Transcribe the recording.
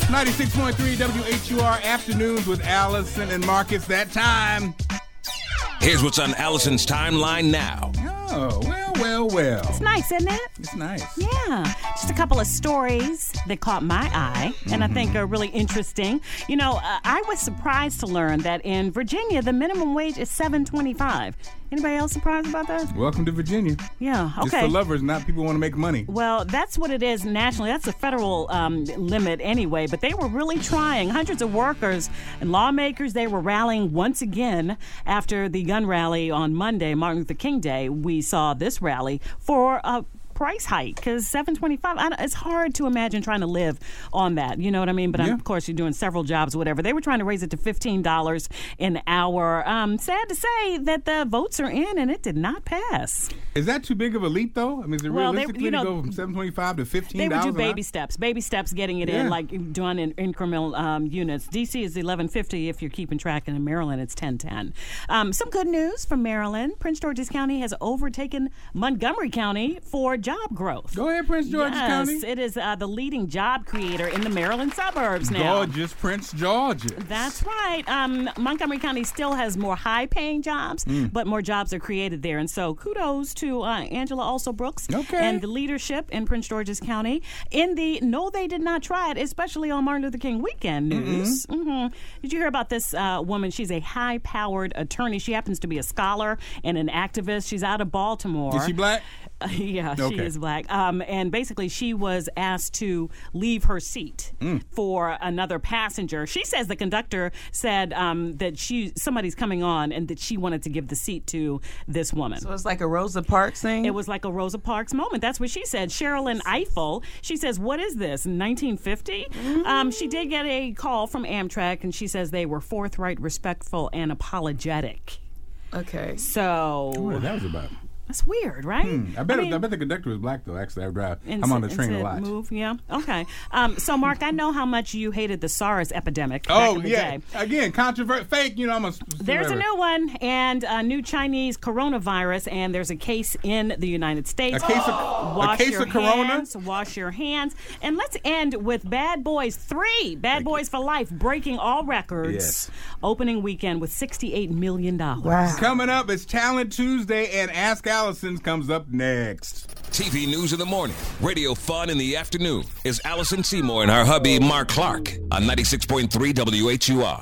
96.3 WHUR Afternoons with Allison and Marcus. That time. Here's what's on Allison's timeline now. Oh, well. It's nice, isn't it? It's nice. Yeah. Just a couple of stories that caught my eye and I think are really interesting. You know, I was surprised to learn that in Virginia, the minimum wage is $7.25. Anybody else surprised about that? Welcome to Virginia. Yeah, okay. Just for lovers, not people who want to make money. Well, that's what it is nationally. That's the federal limit anyway. But they were really trying. Hundreds of workers and lawmakers, they were rallying once again after the gun rally on Monday, Martin Luther King Day. We saw this rally for a price hike because $7.25. It's hard to imagine trying to live on that. You know what I mean? But of course, you're doing several jobs, whatever. They were trying to raise it to $15 an hour. Sad to say that the votes are in and it did not pass. Is that too big of a leap, though? I mean, is it realistically to go from $7.25 to $15? They would do baby steps, getting it in, like doing in incremental units. D.C. is $11.50 if you're keeping track, and in Maryland it's $10.10. Some good news from Maryland. Prince George's County has overtaken Montgomery County for job growth. Go ahead, Prince George's County. Yes, it is the leading job creator in the Maryland suburbs now. Gorgeous Prince George's. That's right. Montgomery County still has more high-paying jobs, but more jobs are created there. And so kudos to Angela Also-Brooks and the leadership in Prince George's County. In the No, They Did Not Try It, especially on Martin Luther King weekend news. Did you hear about this woman? She's a high-powered attorney. She happens to be a scholar and an activist. She's out of Baltimore. Is she black? Yeah, she is black. And basically, she was asked to leave her seat for another passenger. She says the conductor said that somebody's coming on and that she wanted to give the seat to this woman. So it's like a Rosa Parks thing? It was like a Rosa Parks moment. That's what she said. Sherilyn Eiffel, she says, what is this, 1950? She did get a call from Amtrak, and she says they were forthright, respectful, and apologetic. Okay. So... I wonder what that was about. That's weird, right? I bet the conductor was black, though. Actually, I'm on the train a lot. Move, yeah. Okay. So, Mark, I know how much you hated the SARS epidemic back Oh, in the yeah. day. Again, fake. You know, I'm a... There's a new one, and a new Chinese coronavirus, and there's a case in the United States. A case of corona? Wash your hands. And let's end with Bad Boys 3. Bad Boys for Life, breaking all records. Yes. Opening weekend with $68 million. Wow. Coming up, it's Talent Tuesday, and Ask Allison comes up next. TV news in the morning, radio fun in the afternoon. Is Allison Seymour and her hubby Mark Clark on 96.3 WHUR.